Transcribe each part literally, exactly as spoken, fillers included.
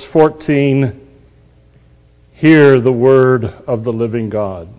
fourteen, hear the word of the living God.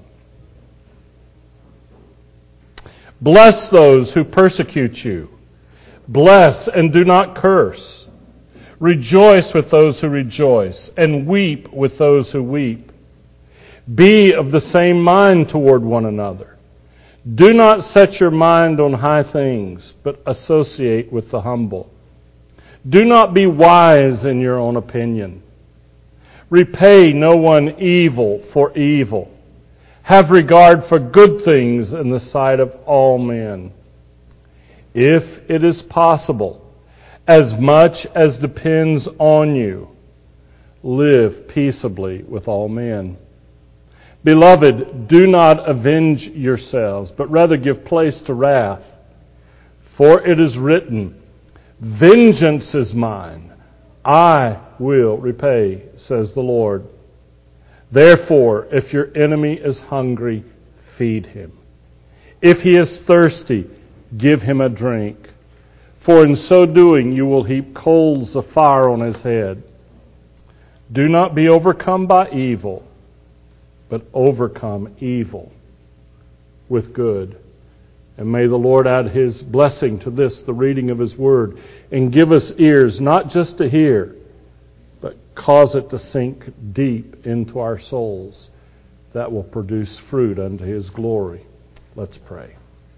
Bless those who persecute you. Bless and do not curse. Rejoice with those who rejoice, and weep with those who weep. Be of the same mind toward one another. Do not set your mind on high things, but associate with the humble. Do not be wise in your own opinion. Repay no one evil for evil. Have regard for good things in the sight of all men. If it is possible, as much as depends on you, live peaceably with all men. Beloved, do not avenge yourselves, but rather give place to wrath. For it is written, "Vengeance is mine, I will repay," says the Lord. Therefore, if your enemy is hungry, feed him. If he is thirsty, give him a drink. For in so doing you will heap coals of fire on his head. Do not be overcome by evil, but overcome evil with good. And may the Lord add His blessing to this, the reading of His Word, and give us ears not just to hear, but cause it to sink deep into our souls, that will produce fruit unto His glory. Let's pray.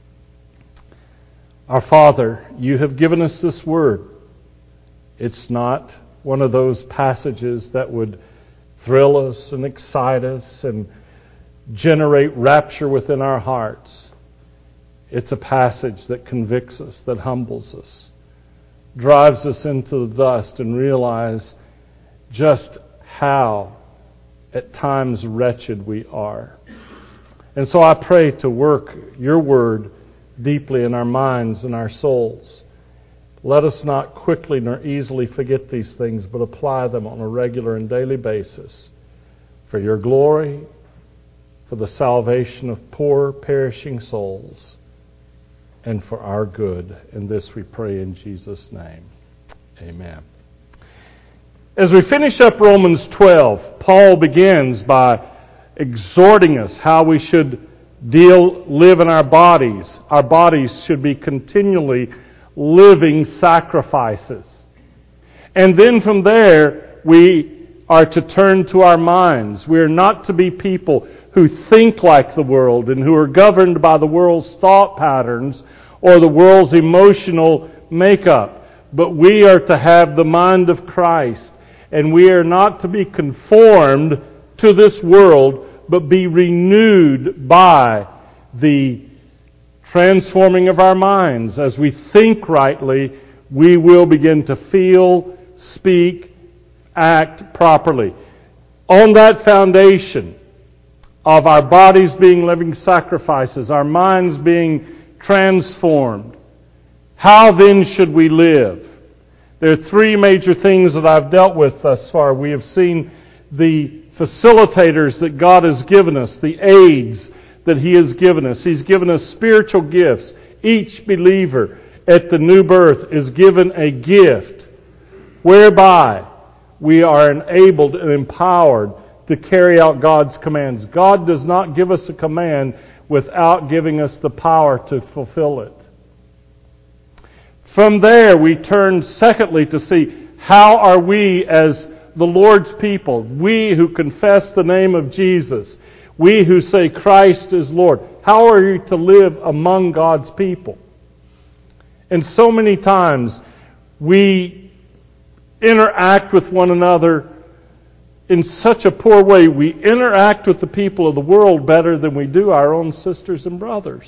Our Father, You have given us this Word. It's not one of those passages that would thrill us and excite us and generate rapture within our hearts. It's a passage that convicts us, that humbles us, drives us into the dust and realize just how at times wretched we are. And so I pray to work Your Word deeply in our minds and our souls. Let us not quickly nor easily forget these things, but apply them on a regular and daily basis for Your glory, for the salvation of poor, perishing souls, and for our good. And this we pray in Jesus' name. Amen. As we finish up Romans twelve, Paul begins by exhorting us how we should deal, live in our bodies. Our bodies should be continually living sacrifices. And then from there, we are to turn to our minds. We are not to be people who think like the world and who are governed by the world's thought patterns or the world's emotional makeup. But we are to have the mind of Christ. And we are not to be conformed to this world, but be renewed by the transforming of our minds. As we think rightly, we will begin to feel, speak, act properly. On that foundation of our bodies being living sacrifices, our minds being transformed, how then should we live? There are three major things that I've dealt with thus far. We have seen the facilitators that God has given us, the aids that He has given us. He's given us spiritual gifts. Each believer at the new birth is given a gift whereby we are enabled and empowered to carry out God's commands. God does not give us a command without giving us the power to fulfill it. From there, we turn secondly to see how are we as the Lord's people, we who confess the name of Jesus, we who say Christ is Lord, how are we to live among God's people? And so many times we interact with one another in such a poor way. We interact with the people of the world better than we do our own sisters and brothers.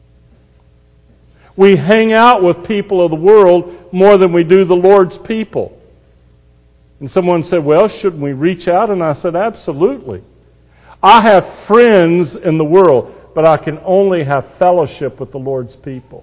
We hang out with people of the world more than we do the Lord's people. And someone said, well, shouldn't we reach out? And I said, absolutely. I have friends in the world, but I can only have fellowship with the Lord's people.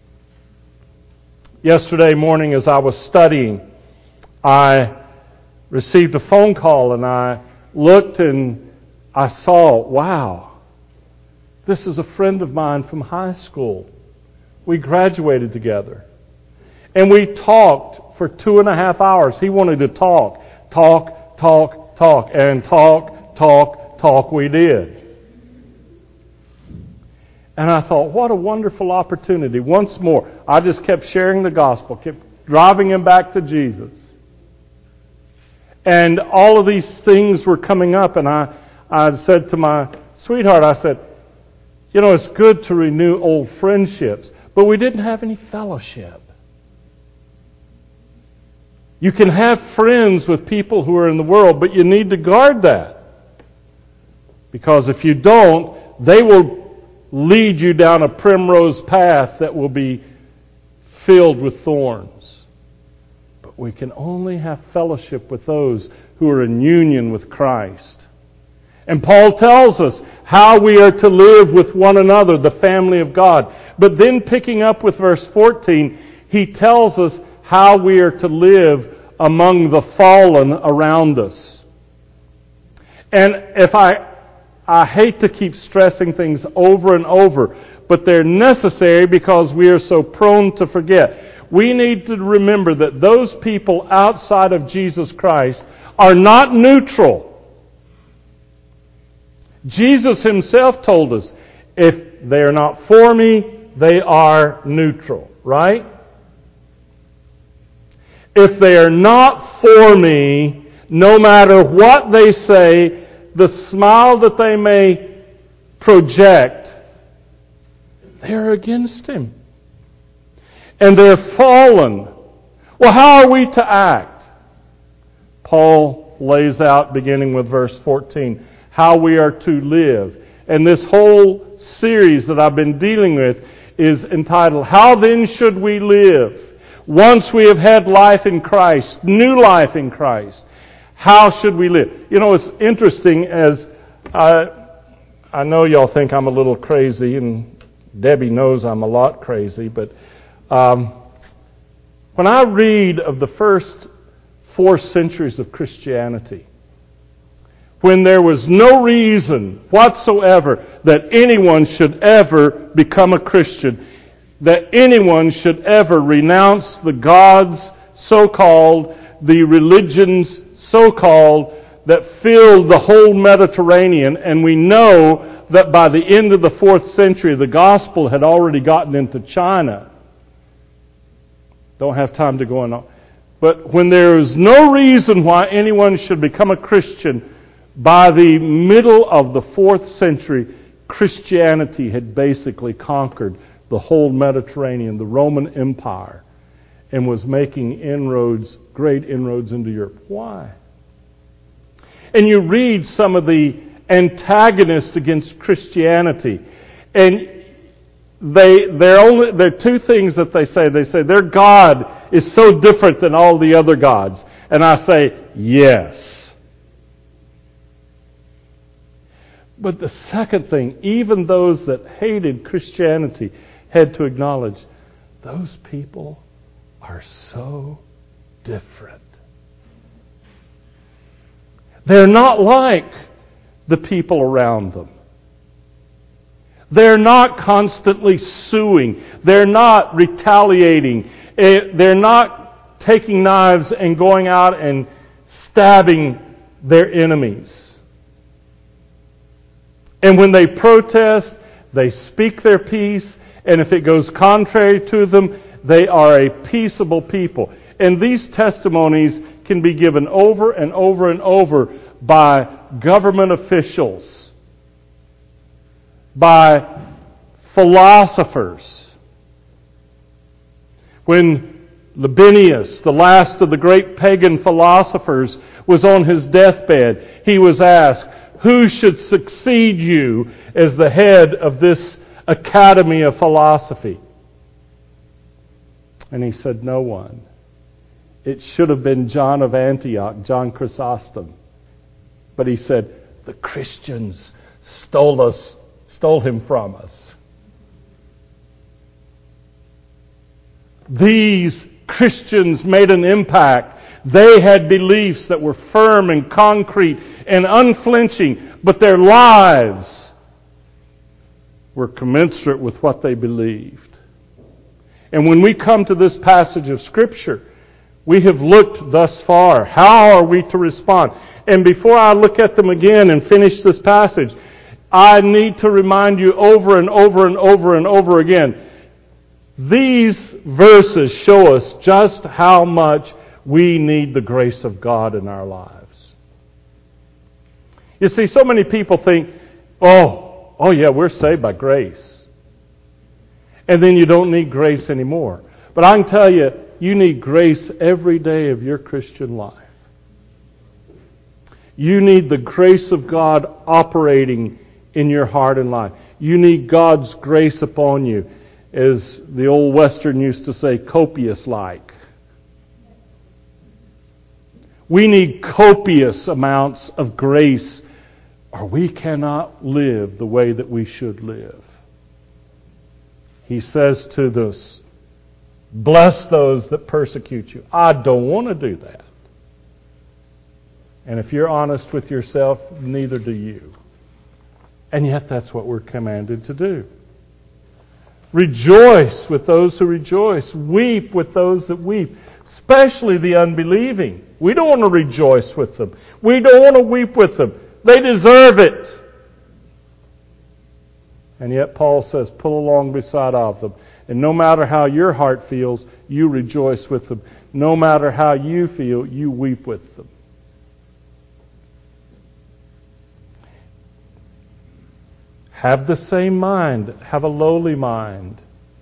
Yesterday morning as I was studying, I received a phone call and I looked and I saw, wow, this is a friend of mine from high school. We graduated together. And we talked for two and a half hours. He wanted to talk. talk, talk, talk, and talk, talk, talk we did. And I thought, what a wonderful opportunity. Once more, I just kept sharing the gospel, kept driving him back to Jesus. And all of these things were coming up, and I, I said to my sweetheart, I said, you know, it's good to renew old friendships, but we didn't have any fellowship. You can have friends with people who are in the world, but you need to guard that. Because if you don't, they will lead you down a primrose path that will be filled with thorns. But we can only have fellowship with those who are in union with Christ. And Paul tells us how we are to live with one another, the family of God. But then picking up with verse fourteen, he tells us how we are to live among the fallen around us. And if I I hate to keep stressing things over and over, but they're necessary because we are so prone to forget. We need to remember that those people outside of Jesus Christ are not neutral. Jesus himself told us, if they are not for me, they are neutral, right? If they are not for me, no matter what they say, the smile that they may project, they're against him. And they're fallen. Well, how are we to act? Paul lays out, beginning with verse fourteen, how we are to live. And this whole series that I've been dealing with is entitled, How Then Should We Live? Once we have had life in Christ, new life in Christ, how should we live? You know, it's interesting as I, I know y'all think I'm a little crazy, and Debbie knows I'm a lot crazy, but um, when I read of the first four centuries of Christianity, when there was no reason whatsoever that anyone should ever become a Christian, that anyone should ever renounce the gods, so-called, the religions, so-called, that filled the whole Mediterranean, and we know that by the end of the fourth century, the gospel had already gotten into China. Don't have time to go on. But when there is no reason why anyone should become a Christian, by the middle of the fourth century, Christianity had basically conquered the whole Mediterranean, the Roman Empire, and was making inroads, great inroads into Europe. Why? And you read some of the antagonists against Christianity, and they they're only there are two things that they say. They say their God is so different than all the other gods, and I say yes. But the second thing, even those that hated Christianity had to acknowledge, those people are so different. They're not like the people around them. They're not constantly suing. They're not retaliating. They're not taking knives and going out and stabbing their enemies. And when they protest, they speak their peace, and if it goes contrary to them, they are a peaceable people. And these testimonies can be given over and over and over by government officials, by philosophers. When Libanius, the last of the great pagan philosophers, was on his deathbed, he was asked, who should succeed you as the head of this academy of philosophy? And he said, no one. It should have been John of Antioch, John Chrysostom. But he said, the Christians stole us, stole him from us. These Christians made an impact. They had beliefs that were firm and concrete and unflinching, but their lives were commensurate with what they believed. And when we come to this passage of Scripture, We have looked thus far. How are we to respond? And before I look at them again and finish this passage, I need to remind you over and over and over and over again, these verses show us just how much we need the grace of God in our lives. You see, so many people think, oh, oh yeah, we're saved by grace. And then you don't need grace anymore. But I can tell you, you need grace every day of your Christian life. You need the grace of God operating in your heart and life. You need God's grace upon you, as the old Western used to say, copious like. We need copious amounts of grace, or we cannot live the way that we should live. He says to us, bless those that persecute you. I don't want to do that. And if you're honest with yourself, neither do you. And yet that's what we're commanded to do. Rejoice with those who rejoice. Weep with those that weep. Especially the unbelieving. We don't want to rejoice with them. We don't want to weep with them. They deserve it. And yet Paul says, pull along beside of them. And no matter how your heart feels, you rejoice with them. No matter how you feel, you weep with them. Have the same mind. Have a lowly mind.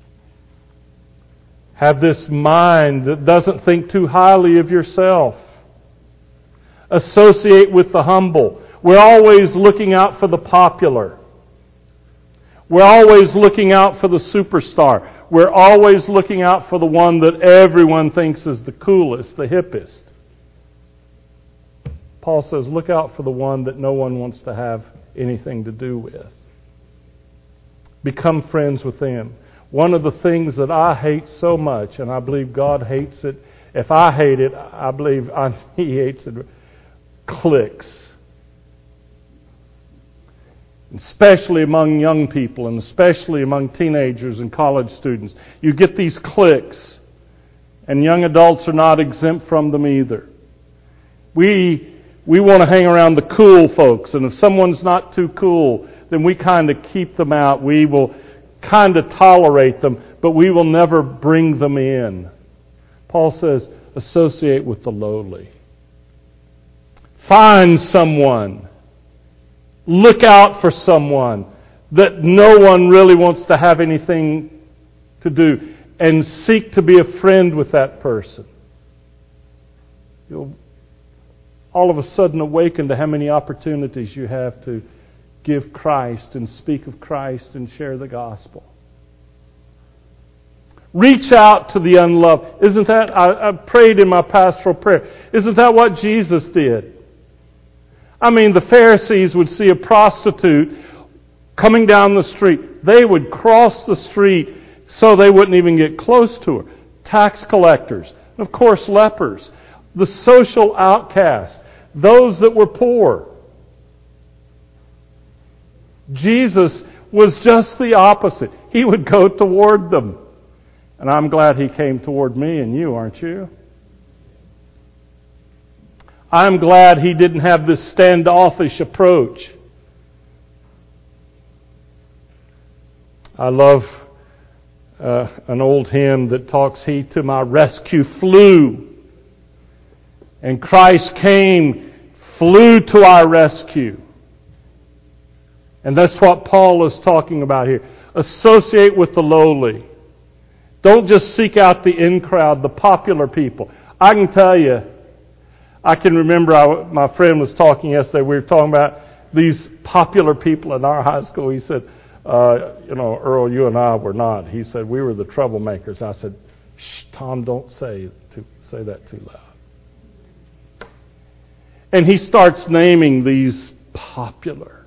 Have this mind that doesn't think too highly of yourself. Associate with the humble. We're always looking out for the popular. We're always looking out for the superstar. We're always looking out for the one that everyone thinks is the coolest, the hippest. Paul says, look out for the one that no one wants to have anything to do with. Become friends with them. One of the things that I hate so much, and I believe God hates it, if I hate it, I believe I, He hates it, cliques. Especially among young people, and especially among teenagers and college students. You get these cliques, and young adults are not exempt from them either. We we want to hang around the cool folks, and if someone's not too cool, then we kind of keep them out. We will kind of tolerate them, but we will never bring them in. Paul says, associate with the lowly. Find someone. Look out for someone that no one really wants to have anything to do, and seek to be a friend with that person. You'll all of a sudden awaken to how many opportunities you have to give Christ and speak of Christ and share the gospel. Reach out to the unloved. Isn't that, I, I prayed in my pastoral prayer, isn't that what Jesus did? I mean, the Pharisees would see a prostitute coming down the street. They would cross the street so they wouldn't even get close to her. Tax collectors, and of course lepers, the social outcasts, those that were poor. Jesus was just the opposite. He would go toward them. And I'm glad He came toward me and you, aren't you? I'm glad He didn't have this standoffish approach. I love uh, an old hymn that talks, He to my rescue flew. And Christ came, flew to our rescue. And that's what Paul is talking about here. Associate with the lowly. Don't just seek out the in crowd, the popular people. I can tell you, I can remember I, my friend was talking yesterday, we were talking about these popular people in our high school. He said, uh, you know, Earl, you and I were not. He said, we were the troublemakers. I said, shh, Tom, don't say, too, say that too loud. And he starts naming these popular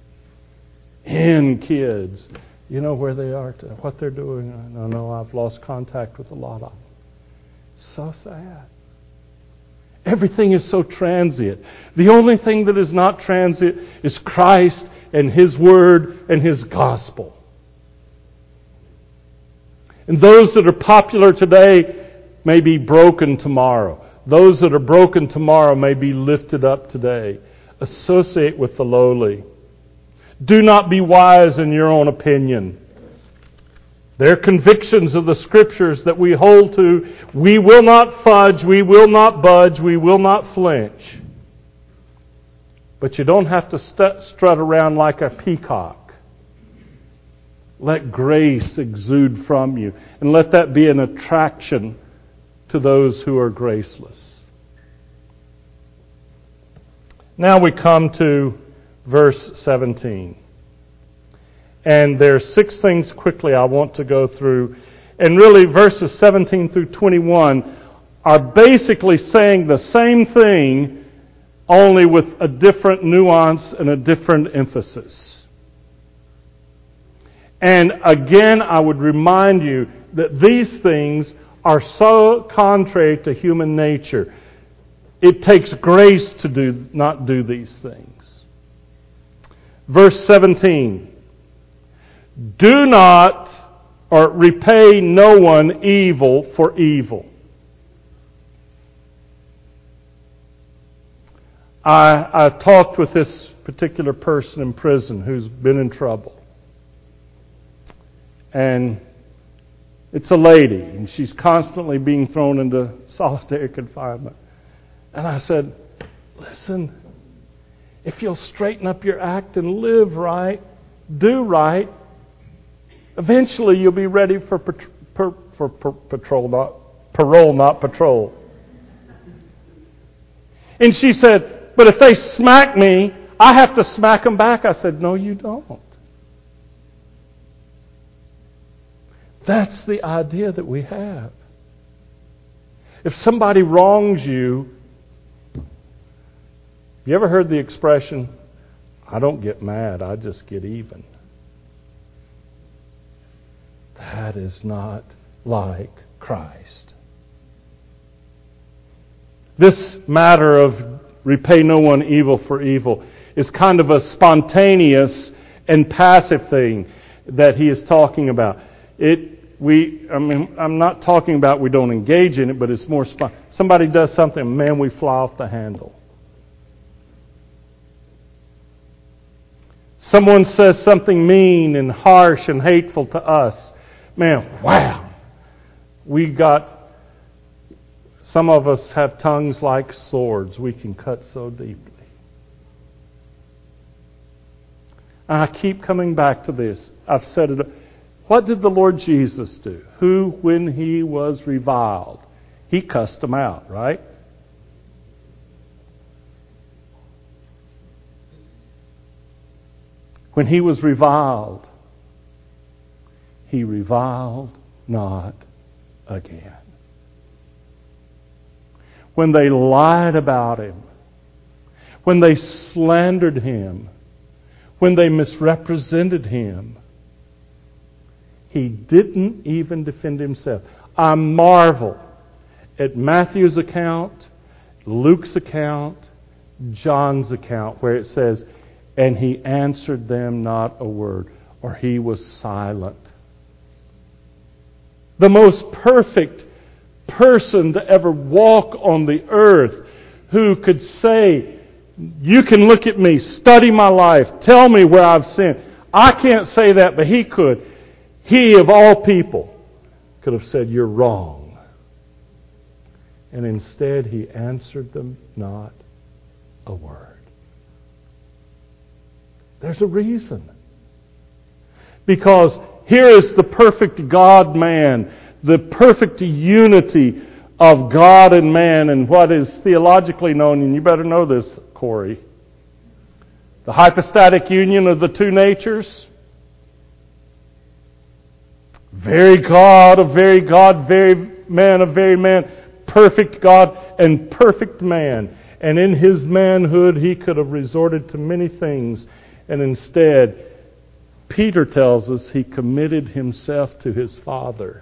in kids. You know where they are, what they're doing. I don't know, I've lost contact with a lot of them. So sad. Everything is so transient. The only thing that is not transient is Christ and His Word and His Gospel. And those that are popular today, may be broken tomorrow. Those that are broken tomorrow may be lifted up today. Associate with the lowly. Do not be wise in your own opinion. They're convictions of the Scriptures that we hold to. We will not fudge, we will not budge, we will not flinch. But you don't have to st- strut around like a peacock. Let grace exude from you, and let that be an attraction to those who are graceless. Now we come to verse seventeen. And there are six things quickly I want to go through. And really verses seventeen through twenty-one are basically saying the same thing, only with a different nuance and a different emphasis. And again, I would remind you that these things are so contrary to human nature. It takes grace to do not do these things. Verse seventeen. Do not or repay no one evil for evil. I, I talked with this particular person in prison who's been in trouble. And it's a lady, and she's constantly being thrown into solitary confinement. And I said, listen, if you'll straighten up your act and live right, do right, eventually you'll be ready for per, per, for per, patrol, not parole, not patrol. And she said, but if they smack me, I have to smack them back. I said, no, you don't. That's the idea that we have. If somebody wrongs you, you ever heard the expression, I don't get mad, I just get even? That is not like Christ. This matter of repay no one evil for evil is kind of a spontaneous and passive thing that he is talking about. It we I mean I'm not talking about we don't engage in it, but it's more spon- somebody does something, man, we fly off the handle. Someone says something mean and harsh and hateful to us. Man, wow. We got, some of us have tongues like swords. We can cut so deeply. And I keep coming back to this. I've said it. What did the Lord Jesus do? Who, when He was reviled, He cussed them out, right? When He was reviled, He reviled not again. When they lied about Him, when they slandered Him, when they misrepresented Him, He didn't even defend Himself. I marvel at Matthew's account, Luke's account, John's account, where it says, and He answered them not a word, or He was silent. The most perfect person to ever walk on the earth, who could say, you can look at me, study my life, tell me where I've sinned. I can't say that, but He could. He, of all people, could have said, you're wrong. And instead, He answered them not a word. There's a reason. Because here is the perfect God-man, the perfect unity of God and man, and what is theologically known, and you better know this, Corey, the hypostatic union of the two natures. Very God of very God, very man of very man, perfect God and perfect man. And in His manhood, He could have resorted to many things, and instead, Peter tells us He committed Himself to His Father.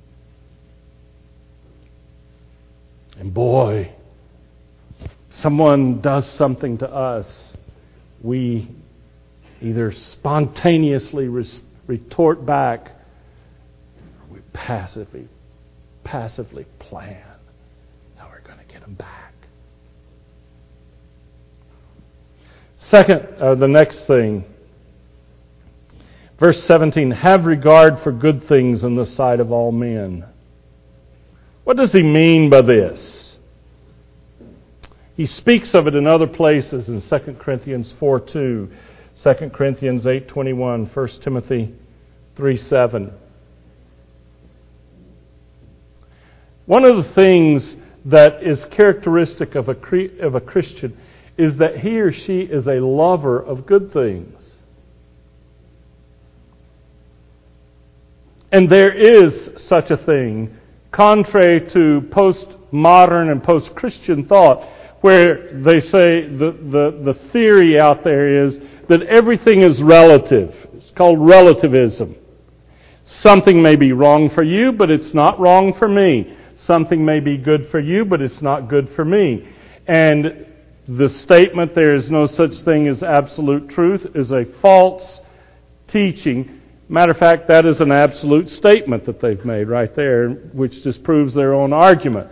And boy, someone does something to us, we either spontaneously res- retort back, or we passively passively plan how we're going to get them back. Second, uh, the next thing, verse seventeen, have regard for good things in the sight of all men. What does he mean by this? He speaks of it in other places in Second Corinthians four two, Second Corinthians eight twenty-one, First Timothy three seven. One of the things that is characteristic of a, of a Christian is that he or she is a lover of good things. And there is such a thing, contrary to postmodern and post-Christian thought, where they say the, the, the theory out there is that everything is relative. It's called relativism. Something may be wrong for you, but it's not wrong for me. Something may be good for you, but it's not good for me. And the statement, there is no such thing as absolute truth, is a false teaching. Matter of fact, that is an absolute statement that they've made right there, which disproves their own argument.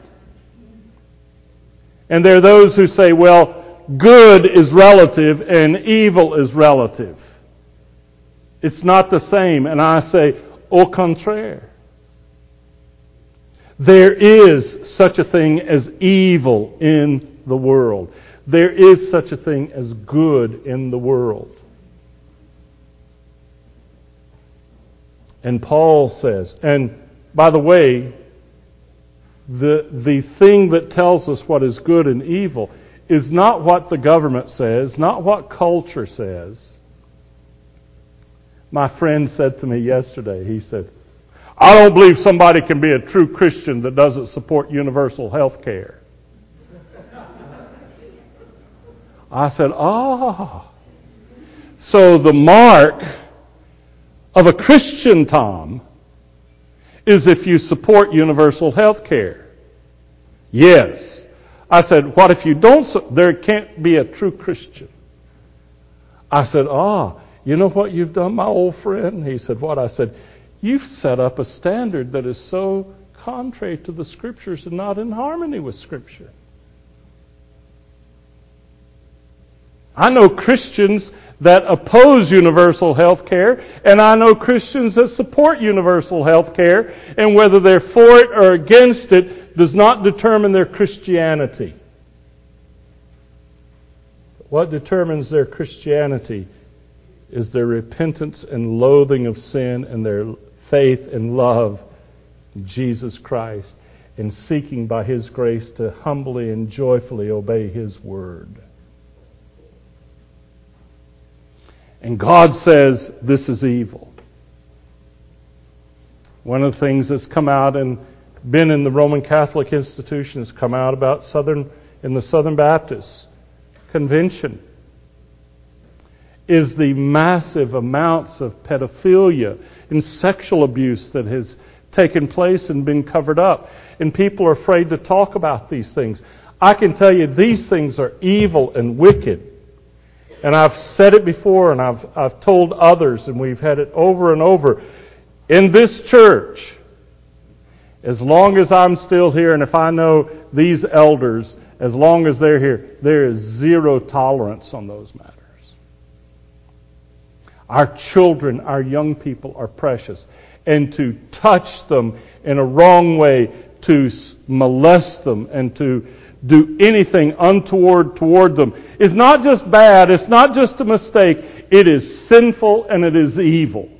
And there are those who say, well, good is relative and evil is relative. It's not the same. And I say, au contraire. There is such a thing as evil in the world. There is such a thing as good in the world. And Paul says, and by the way, the, the thing that tells us what is good and evil is not what the government says, not what culture says. My friend said to me yesterday, he said, I don't believe somebody can be a true Christian that doesn't support universal health care. I said, ah. So the mark of a Christian, Tom, is if you support universal health care. Yes. I said, what if you don't? Su- there can't be a true Christian. I said, ah, you know what you've done, my old friend? He said, what? I said, you've set up a standard that is so contrary to the Scriptures and not in harmony with Scripture. I know Christians that oppose universal health care, and I know Christians that support universal health care, and whether they're for it or against it does not determine their Christianity. What determines their Christianity is their repentance and loathing of sin and their faith and love in Jesus Christ and seeking by His grace to humbly and joyfully obey His Word. And God says this is evil. One of the things that's come out and been in the Roman Catholic institution has come out about Southern in the Southern Baptist Convention is the massive amounts of pedophilia and sexual abuse that has taken place and been covered up. And people are afraid to talk about these things. I can tell you these things are evil and wicked. And I've said it before, and I've I've told others, and we've had it over and over. In this church, as long as I'm still here, and if I know these elders, as long as they're here, there is zero tolerance on those matters. Our children, our young people are precious. And to touch them in a wrong way, to molest them, and to do anything untoward toward them is not just bad, it's not just a mistake, it is sinful and it is evil.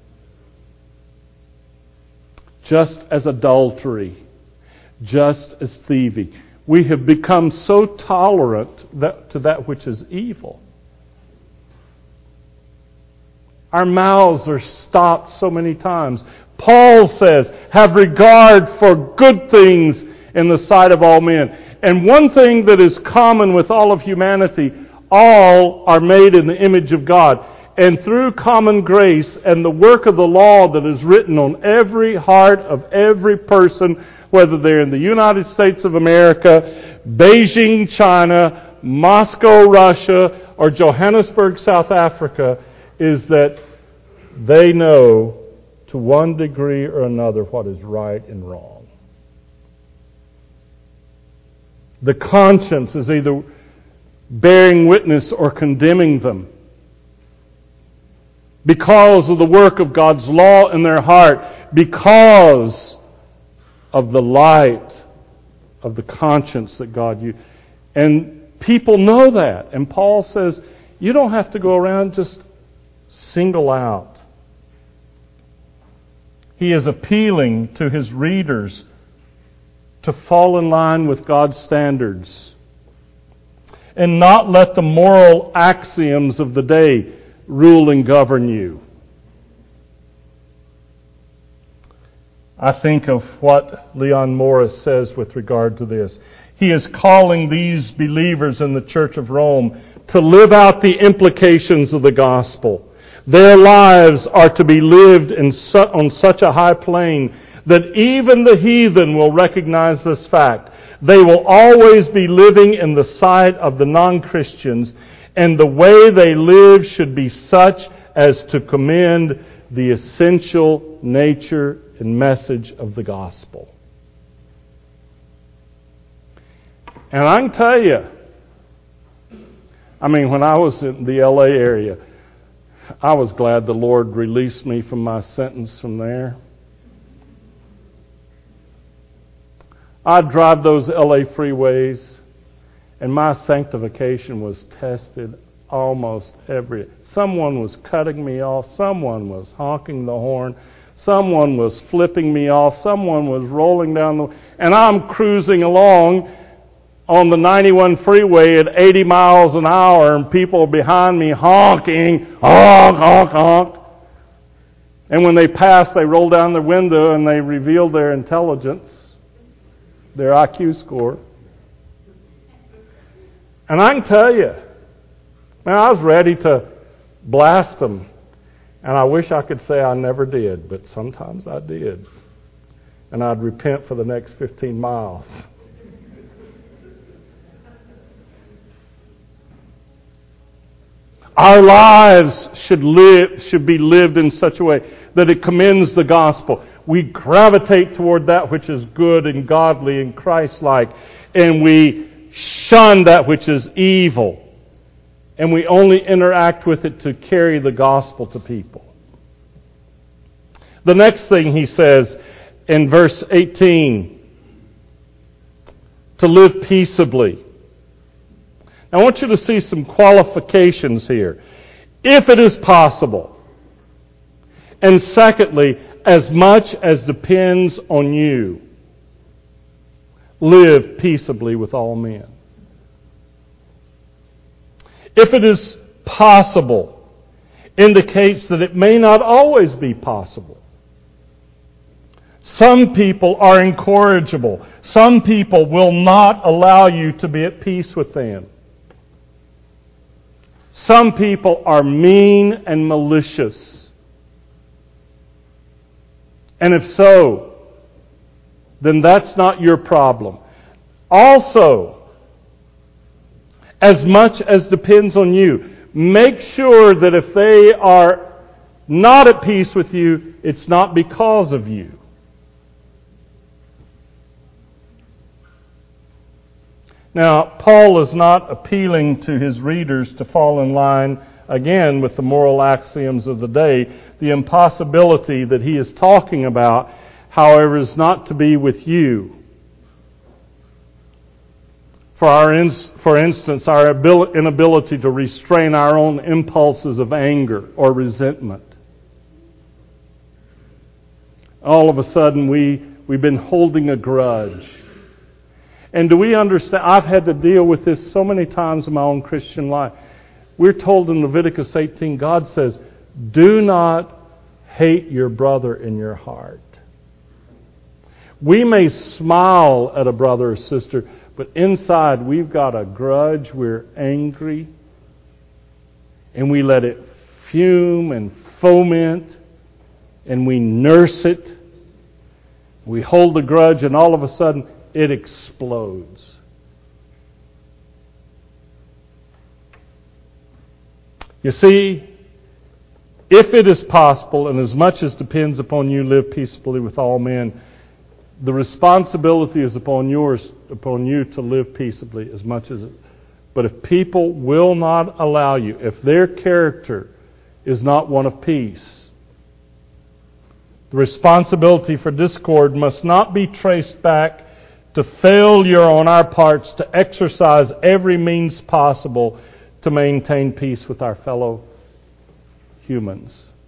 Just as adultery, just as thieving. We have become so tolerant that, to that which is evil. Our mouths are stopped so many times. Paul says, have regard for good things in the sight of all men. And one thing that is common with all of humanity, all are made in the image of God. And through common grace and the work of the law that is written on every heart of every person, whether they're in the United States of America, Beijing, China, Moscow, Russia, or Johannesburg, South Africa, is that they know to one degree or another what is right and wrong. The conscience is either bearing witness or condemning them. Because of the work of God's law in their heart, because of the light of the conscience that God used. And people know that. And Paul says, you don't have to go around just single out. He is appealing to his readers to fall in line with God's standards and not let the moral axioms of the day rule and govern you. I think of what Leon Morris says with regard to this. He is calling these believers in the Church of Rome to live out the implications of the gospel. Their lives are to be lived in su- on such a high plane that even the heathen will recognize this fact. They will always be living in the sight of the non-Christians, and the way they live should be such as to commend the essential nature and message of the gospel. And I can tell you, I mean, when I was in the L A area, I was glad the Lord released me from my sentence from there. I'd drive those L A freeways, and my sanctification was tested almost every... Someone was cutting me off. Someone was honking the horn. Someone was flipping me off. Someone was rolling down the... And I'm cruising along on the ninety-one freeway at eighty miles an hour, and people behind me honking, honk, honk, honk. And when they pass, they roll down their window and they reveal their intelligence, their I Q score. And I can tell you, man, I was ready to blast them. And I wish I could say I never did, but sometimes I did. And I'd repent for the next fifteen miles. Our lives should live should be lived in such a way that it commends the gospel. We gravitate toward that which is good and godly and Christ-like, and we shun that which is evil. And we only interact with it to carry the gospel to people. The next thing he says in verse eighteen, to live peaceably. I want you to see some qualifications here. If it is possible. And secondly, as much as depends on you, live peaceably with all men. If it is possible, indicates that it may not always be possible. Some people are incorrigible. Some people will not allow you to be at peace with them. Some people are mean and malicious. And if so, then that's not your problem. Also, as much as depends on you, make sure that if they are not at peace with you, it's not because of you. Now, Paul is not appealing to his readers to fall in line, again, with the moral axioms of the day. The impossibility that he is talking about, however, is not to be with you. For our, for instance, our inability to restrain our own impulses of anger or resentment. All of a sudden, we, we've been holding a grudge. And do we understand? I've had to deal with this so many times in my own Christian life. We're told in Leviticus eighteen, God says, do not hate your brother in your heart. We may smile at a brother or sister, but inside we've got a grudge, we're angry, and we let it fume and foment, and we nurse it. We hold the grudge, and all of a sudden, it explodes. You see, if it is possible, and as much as depends upon you, live peaceably with all men, The responsibility is upon yours, upon you to live peaceably as much as it. But if people will not allow you, if their character is not one of peace, the responsibility for discord must not be traced back to failure on our parts to exercise every means possible to maintain peace with our fellow humans.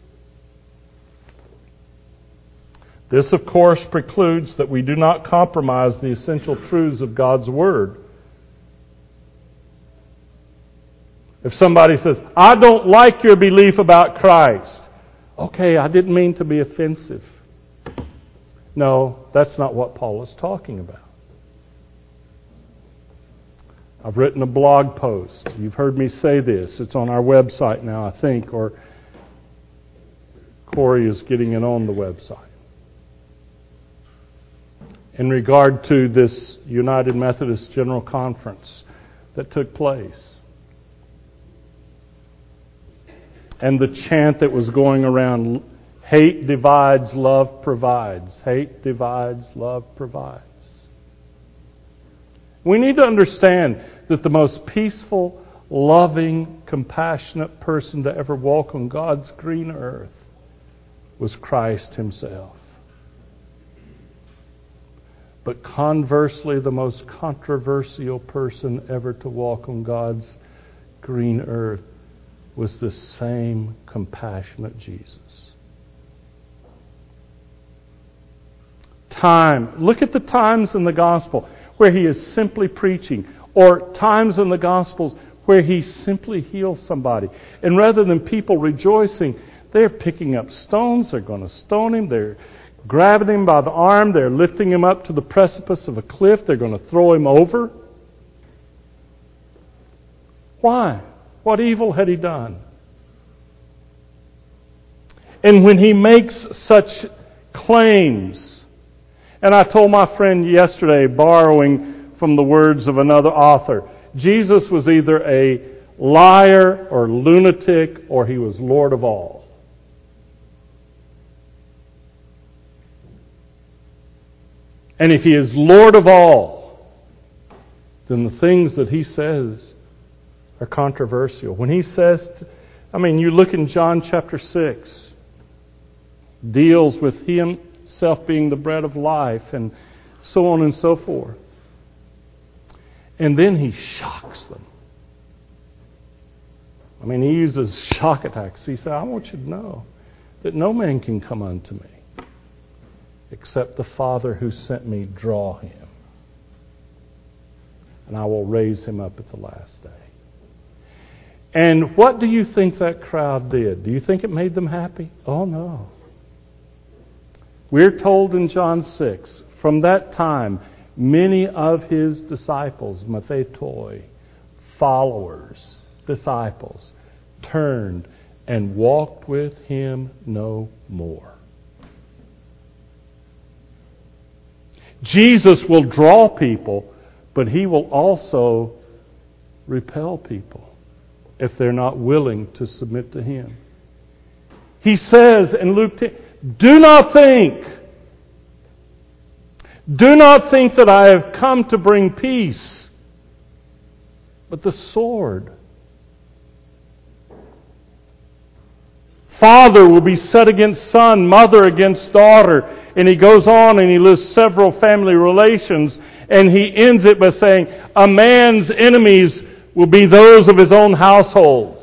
This, of course, precludes that we do not compromise the essential truths of God's Word. If somebody says, I don't like your belief about Christ. Okay, I didn't mean to be offensive. No, that's not what Paul is talking about. I've written a blog post. You've heard me say this. It's on our website now, I think, or Corey is getting it on the website. In regard to this United Methodist General Conference that took place. And the chant that was going around, hate divides, love provides. Hate divides, love provides. We need to understand that the most peaceful, loving, compassionate person to ever walk on God's green earth was Christ Himself. But conversely, the most controversial person ever to walk on God's green earth was the same compassionate Jesus. Time. Look at the times in the Gospel where He is simply preaching, or times in the Gospels where He simply heals somebody. And rather than people rejoicing, they're picking up stones, they're going to stone Him, they're grabbing Him by the arm, they're lifting Him up to the precipice of a cliff, they're going to throw Him over. Why? What evil had He done? And when He makes such claims, and I told my friend yesterday, borrowing from the words of another author, Jesus was either a liar or lunatic, or He was Lord of all. And if He is Lord of all, then the things that He says are controversial. When He says, to, I mean, you look in John chapter six, deals with Himself being the bread of life and so on and so forth. And then He shocks them. I mean, He uses shock attacks. He said, I want you to know that no man can come unto me except the Father who sent me draw him. And I will raise him up at the last day. And what do you think that crowd did? Do you think it made them happy? Oh, no. We're told in John six, from that time, many of His disciples, mathetoi, followers, disciples, turned and walked with Him no more. Jesus will draw people, but He will also repel people if they're not willing to submit to Him. He says in Luke ten, do not think, do not think that I have come to bring peace, but the sword. Father will be set against son, mother against daughter. And he goes on and he lists several family relations, and he ends it by saying, a man's enemies will be those of his own household.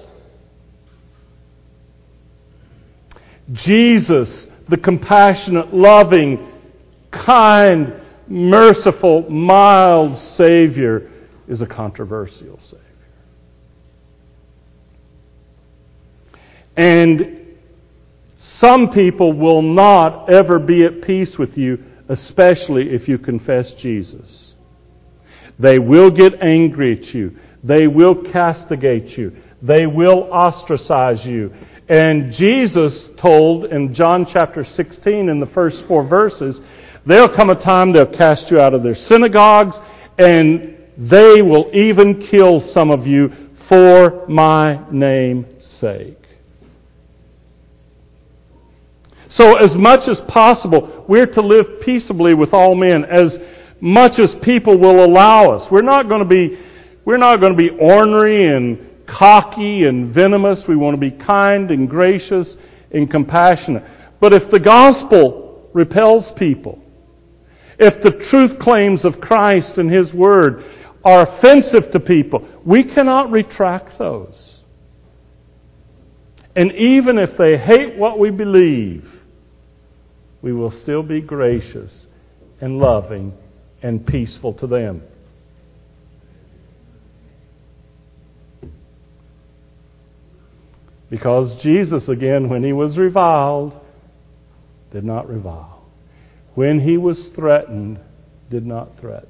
Jesus, the compassionate, loving, kind, merciful, mild Savior, is a controversial Savior. And some people will not ever be at peace with you, especially if you confess Jesus. They will get angry at you. They will castigate you. They will ostracize you. And Jesus told in John chapter sixteen, in the first four verses, there'll come a time they'll cast you out of their synagogues, and they will even kill some of you for my name's sake. So as much as possible, we're to live peaceably with all men, as much as people will allow us. We're not going to be, we're not going to be ornery and cocky and venomous. We want to be kind and gracious and compassionate. But if the gospel repels people, if the truth claims of Christ and His Word are offensive to people, we cannot retract those. And even if they hate what we believe, we will still be gracious and loving and peaceful to them. Because Jesus, again, when He was reviled, did not revile. When He was threatened, did not threaten.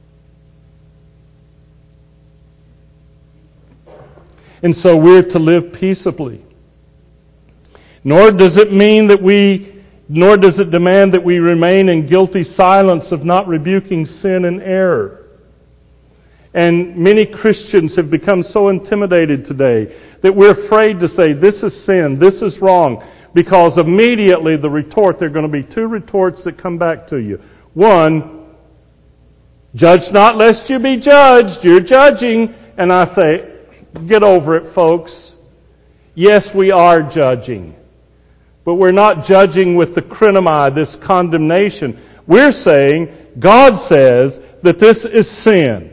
And so we're to live peaceably. Nor does it mean that we, nor does it demand that we remain in guilty silence of not rebuking sin and error. And many Christians have become so intimidated today that we're afraid to say, this is sin, this is wrong, because immediately the retort, there are going to be two retorts that come back to you. One, judge not lest you be judged. You're judging. And I say, get over it, folks. Yes, we are judging. But we're not judging with the krinomai, this condemnation. We're saying, God says that this is sin.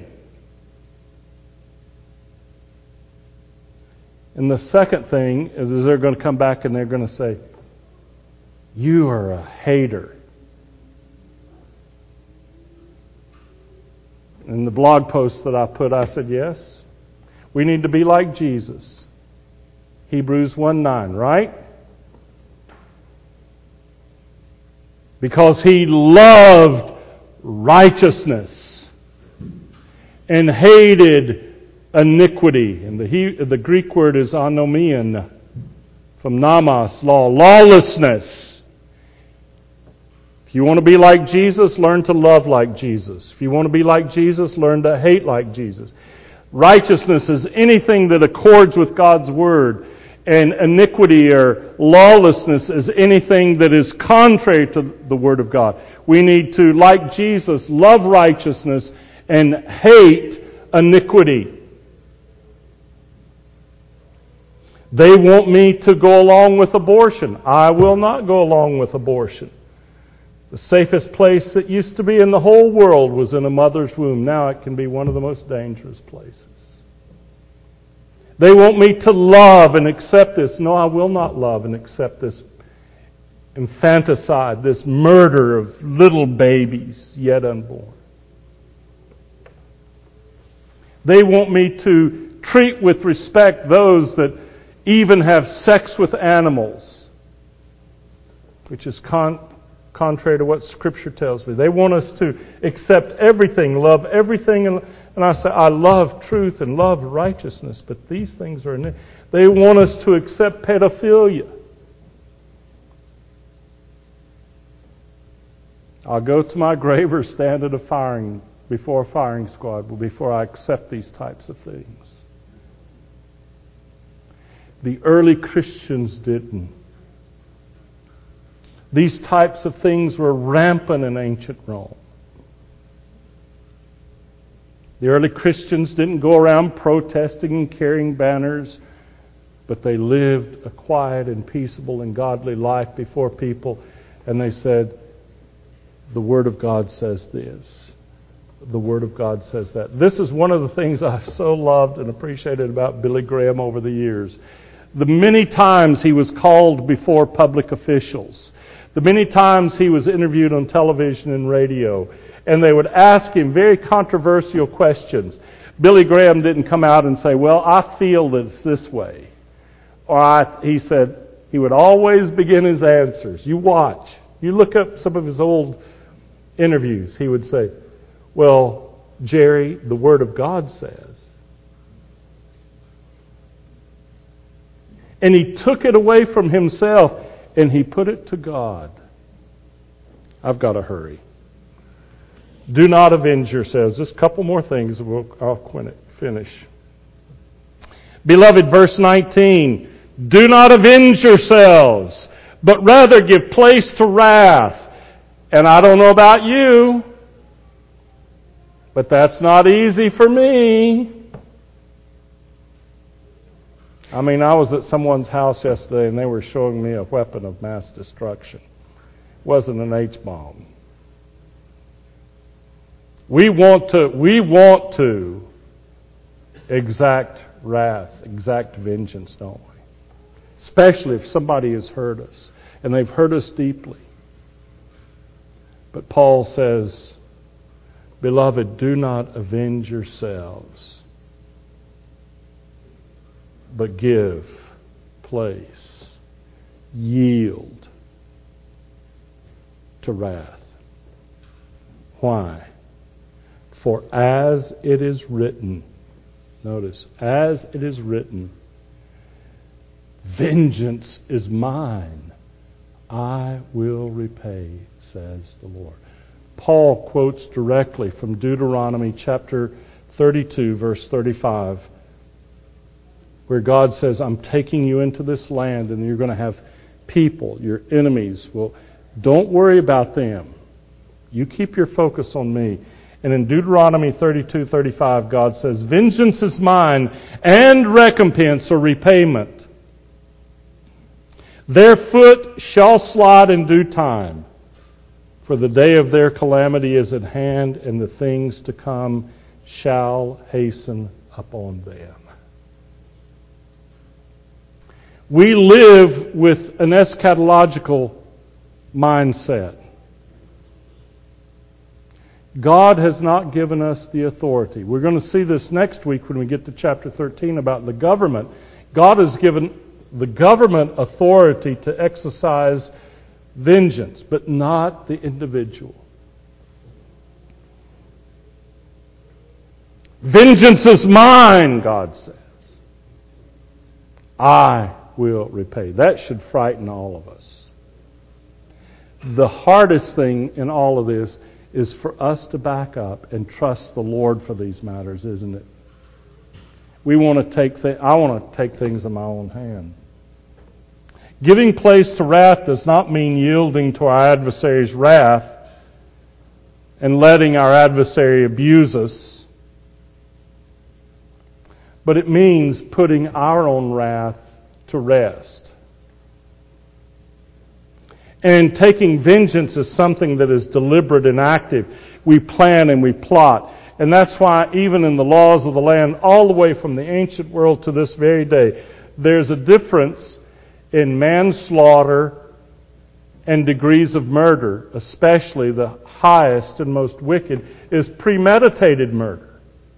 And the second thing is they're going to come back and they're going to say, you are a hater. In the blog post that I put, I said, yes, we need to be like Jesus. Hebrews one nine, right? Because He loved righteousness and hated iniquity. And the, he, the Greek word is anomian, from namas, law, lawlessness. If you want to be like Jesus, learn to love like Jesus. If you want to be like Jesus, learn to hate like Jesus. Righteousness is anything that accords with God's Word. And iniquity or lawlessness is anything that is contrary to the Word of God. We need to, like Jesus, love righteousness and hate iniquity. They want me to go along with abortion. I will not go along with abortion. The safest place that used to be in the whole world was in a mother's womb. Now it can be one of the most dangerous places. They want me to love and accept this. No, I will not love and accept this infanticide, this murder of little babies yet unborn. They want me to treat with respect those that even have sex with animals, which is con- contrary to what Scripture tells me. They want us to accept everything, love everything. And, and I say, I love truth and love righteousness, but these things are... In, they want us to accept pedophilia. I'll go to my grave or stand at a firing, before a firing squad, before I accept these types of things. The early Christians didn't. These types of things were rampant in ancient Rome. The early Christians didn't go around protesting and carrying banners, but they lived a quiet and peaceable and godly life before people, and they said, the Word of God says this. The Word of God says that. This is one of the things I've so loved and appreciated about Billy Graham over the years. The many times he was called before public officials. The many times he was interviewed on television and radio. And they would ask him very controversial questions. Billy Graham didn't come out and say, well, I feel that it's this way. Or I, he said, he would always begin his answers. You watch. You look up some of his old interviews. He would say, well, Jerry, the Word of God says. And he took it away from himself and he put it to God. I've got to hurry. Do not avenge yourselves. Just a couple more things and we'll, I'll finish. Beloved, verse nineteen. Do not avenge yourselves, but rather give place to wrath. And I don't know about you, but that's not easy for me. I mean, I was at someone's house yesterday and they were showing me a weapon of mass destruction. It wasn't an H-bomb. We want to, we want to exact wrath, exact vengeance, don't we? Especially if somebody has hurt us and they've hurt us deeply. But Paul says, "Beloved, do not avenge yourselves, but give place, yield to wrath." Why? For as it is written, notice, as it is written, "Vengeance is mine, I will repay, says the Lord." Paul quotes directly from Deuteronomy chapter thirty-two, verse thirty-five, where God says, "I'm taking you into this land and you're going to have people, your enemies. Well, don't worry about them. You keep your focus on me." And in Deuteronomy thirty-two thirty-five, God says, "Vengeance is mine, and recompense or repayment. Their foot shall slide in due time, for the day of their calamity is at hand, and the things to come shall hasten upon them." We live with an eschatological mindset. God has not given us the authority. We're going to see this next week when we get to chapter thirteen about the government. God has given the government authority to exercise vengeance, but not the individual. "Vengeance is mine," God says. "I will repay." That should frighten all of us. The hardest thing in all of this is for us to back up and trust the Lord for these matters, isn't it? We want to take th- I want to take things in my own hand. Giving place to wrath does not mean yielding to our adversary's wrath and letting our adversary abuse us, but it means putting our own wrath to rest. And taking vengeance is something that is deliberate and active. We plan and we plot. And that's why even in the laws of the land, all the way from the ancient world to this very day, there's a difference in manslaughter and degrees of murder. Especially the highest and most wicked is premeditated murder.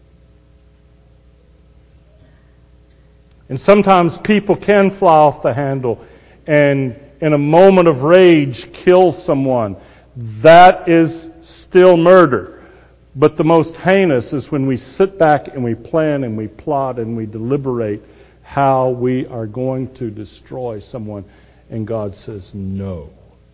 And sometimes people can fly off the handle and in a moment of rage kill someone. That is still murder. But the most heinous is when we sit back and we plan and we plot and we deliberate how we are going to destroy someone. And God says, "No.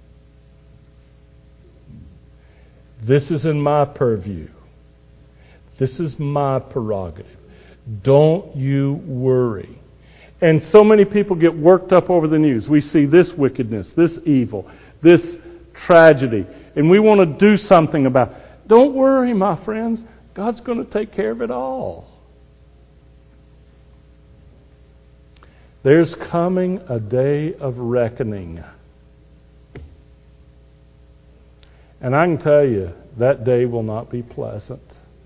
This is in my purview. This is my prerogative. Don't you worry." And so many people get worked up over the news. We see this wickedness, this evil, this tragedy, and we want to do something about it. Don't worry, my friends. God's going to take care of it all. There's coming a day of reckoning. And I can tell you, that day will not be pleasant.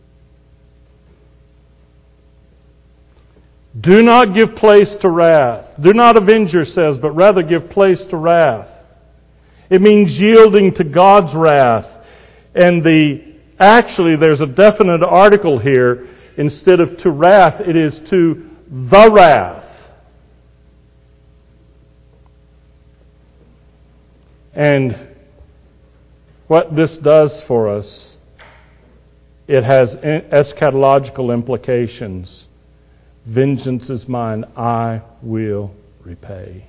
Do not give place to wrath. Do not avenge yourselves, but rather give place to wrath. It means yielding to God's wrath. And the actually, there's a definite article here. Instead of to wrath, it is to the wrath. And what this does for us, it has eschatological implications. Vengeance is mine, I will repay.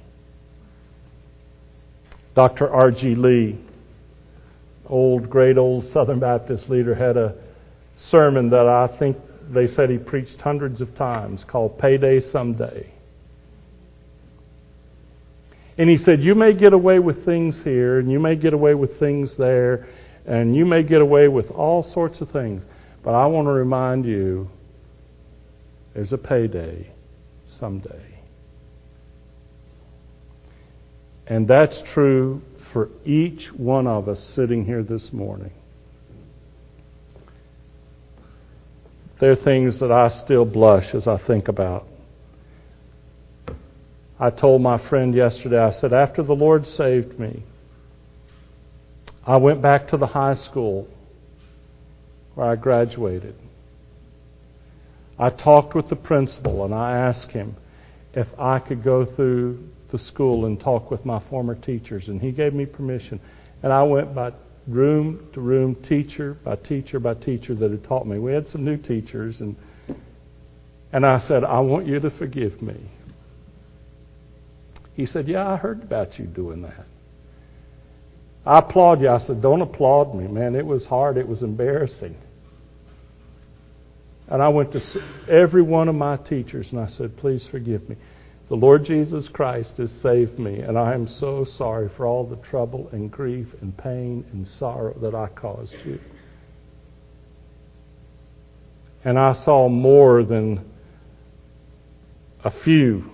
Doctor R G Lee, old, great old Southern Baptist leader, had a sermon that I think they said he preached hundreds of times called Payday Someday. And He said, you may get away with things here, and you may get away with things there, and you may get away with all sorts of things. But I want to remind you, there's a payday someday. And that's true for each one of us sitting here this morning. There are things that I still blush as I think about. I told my friend yesterday, I said, after the Lord saved me, I went back to the high school where I graduated. I talked with the principal and I asked him if I could go through the school and talk with my former teachers, and he gave me permission. And I went by room to room, teacher by teacher by teacher that had taught me. We had some new teachers, and and I said, I want you to forgive me. He said, yeah, I heard about you doing that. I applaud you. I said, don't applaud me, man. It was hard. It was embarrassing. And I went to every one of my teachers and I said, please forgive me. The Lord Jesus Christ has saved me, and I am so sorry for all the trouble and grief and pain and sorrow that I caused you. And I saw more than a few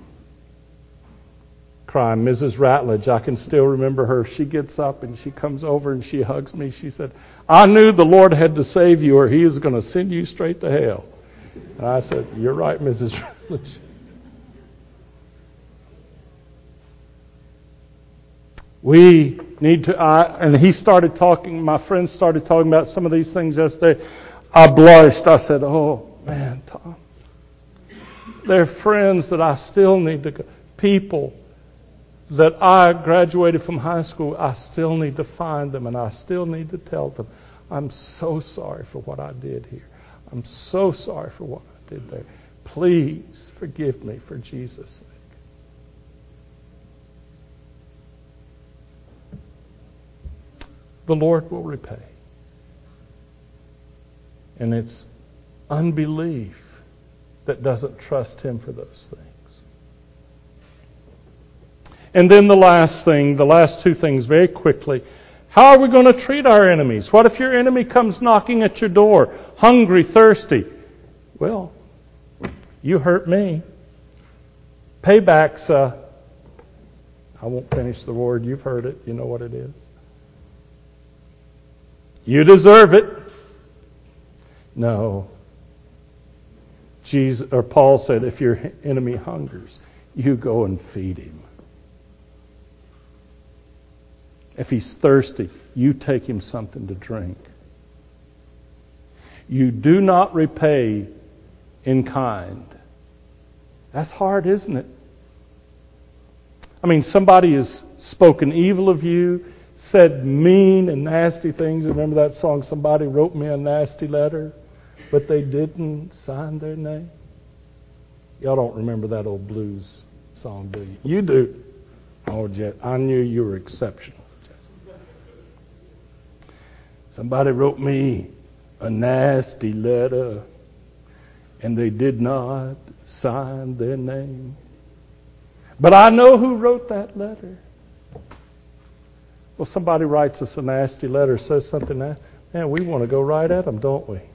cry. Missus Ratledge, I can still remember her. She gets up and she comes over and she hugs me. She said, I knew the Lord had to save you or He was going to send you straight to hell. And I said, you're right, Missus Ratledge. We need to, I, and he started talking, my friend started talking about some of these things yesterday. I blushed. I said, oh, man, Tom. They're friends that I still need to, people that I graduated from high school, I still need to find them and I still need to tell them, I'm so sorry for what I did here. I'm so sorry for what I did there. Please forgive me for Jesus' sake. The Lord will repay. And it's unbelief that doesn't trust Him for those things. And then the last thing, the last two things very quickly. How are we going to treat our enemies? What if your enemy comes knocking at your door, hungry, thirsty? Well, you hurt me. Payback's, uh, I won't finish the word. You've heard it. You know what it is. You deserve it. No. Jesus, or Paul said, if your enemy hungers, you go and feed him. If he's thirsty, you take him something to drink. You do not repay in kind. That's hard, isn't it? I mean, somebody has spoken evil of you, said mean and nasty things. Remember that song, somebody wrote me a nasty letter, but they didn't sign their name? Y'all don't remember that old blues song, do you? You do. Oh, Jet, I knew you were exceptional. Somebody wrote me a nasty letter, and they did not sign their name. But I know who wrote that letter. Well, somebody writes us a nasty letter, says something nasty. Man, we want to go right at them, don't we?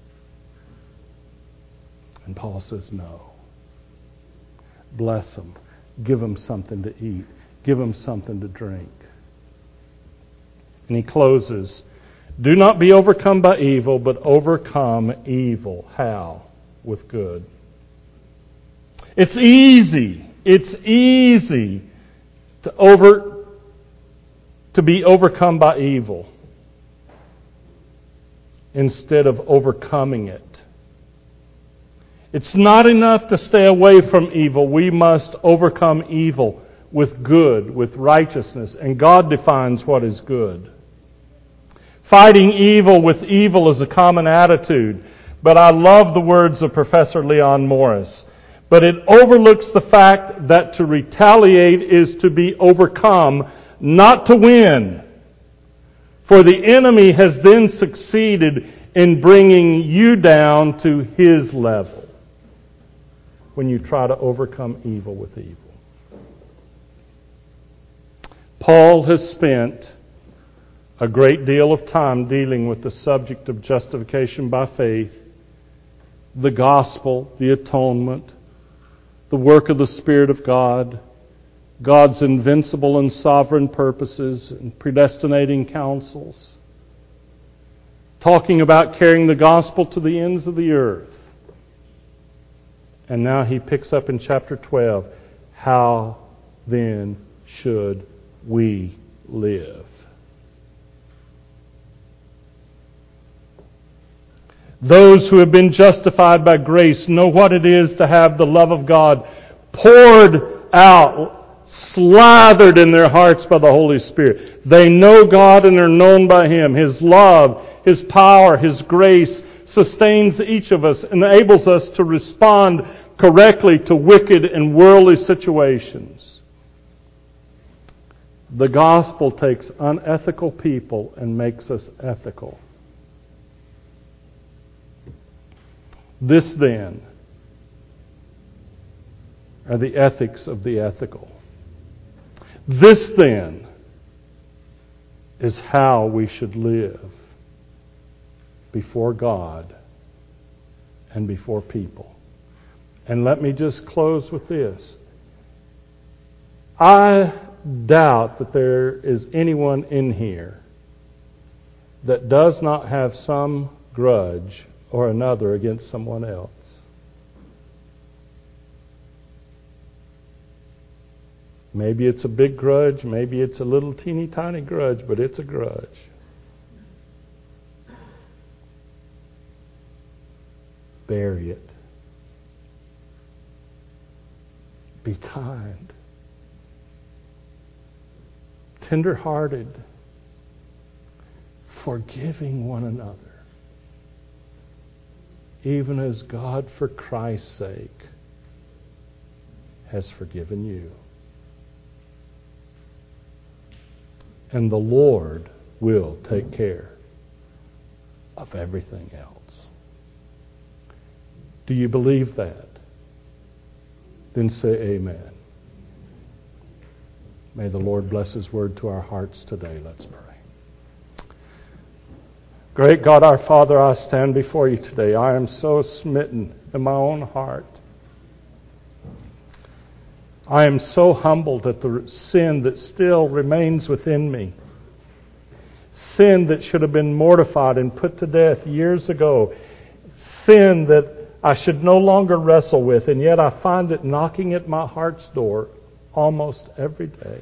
And Paul says, no. Bless them. Give them something to eat. Give them something to drink. And he closes, do not be overcome by evil, but overcome evil. How? With good. It's easy. It's easy to over to be overcome by evil instead of overcoming it. It's not enough to stay away from evil. We must overcome evil with good, with righteousness. And God defines what is good. Fighting evil with evil is a common attitude. But I love the words of Professor Leon Morris. But it overlooks the fact that to retaliate is to be overcome, not to win. For the enemy has then succeeded in bringing you down to his level when you try to overcome evil with evil. Paul has spent a great deal of time dealing with the subject of justification by faith, the gospel, the atonement, the work of the Spirit of God, God's invincible and sovereign purposes and predestinating counsels, talking about carrying the gospel to the ends of the earth. And now he picks up in chapter twelve, how then should we live? Those who have been justified by grace know what it is to have the love of God poured out, slathered in their hearts by the Holy Spirit. They know God and are known by Him. His love, His power, His grace sustains each of us, enables us to respond correctly to wicked and worldly situations. The gospel takes unethical people and makes us ethical. This, then, are the ethics of the ethical. This, then, is how we should live before God and before people. And let me just close with this. I doubt that there is anyone in here that does not have some grudge or another against someone else. Maybe it's a big grudge, maybe it's a little teeny tiny grudge, but it's a grudge. Bury it. Be kind. Tender-hearted. Forgiving one another. Even as God, for Christ's sake, has forgiven you. And the Lord will take care of everything else. Do you believe that? Then say amen. May the Lord bless His word to our hearts today. Let's pray. Great God, our Father, I stand before you today. I am so smitten in my own heart. I am so humbled at the sin that still remains within me. Sin that should have been mortified and put to death years ago. Sin that I should no longer wrestle with, and yet I find it knocking at my heart's door almost every day.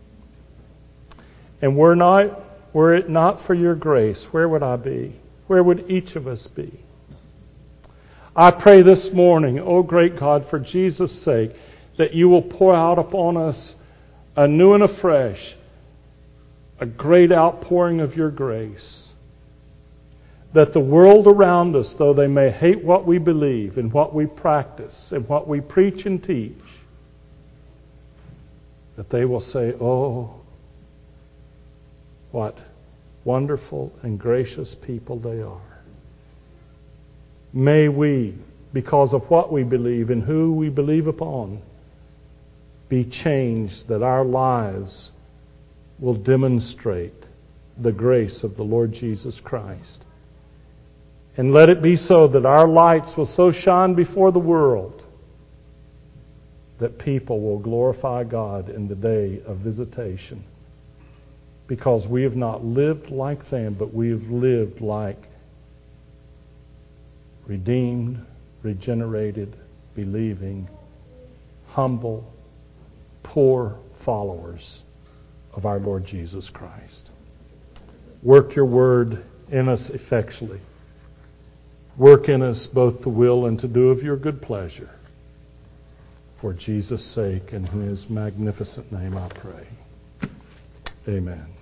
And we're not... Were it not for your grace, where would I be? Where would each of us be? I pray this morning, O great God, for Jesus' sake, that you will pour out upon us anew and afresh a great outpouring of your grace. That the world around us, though they may hate what we believe and what we practice and what we preach and teach, that they will say, oh, what wonderful and gracious people they are. May we, because of what we believe and who we believe upon, be changed, that our lives will demonstrate the grace of the Lord Jesus Christ. And let it be so that our lights will so shine before the world that people will glorify God in the day of visitation. Because we have not lived like them, but we have lived like redeemed, regenerated, believing, humble, poor followers of our Lord Jesus Christ. Work your word in us effectually. Work in us both to will and to do of your good pleasure. For Jesus' sake and in His magnificent name I pray. Amen.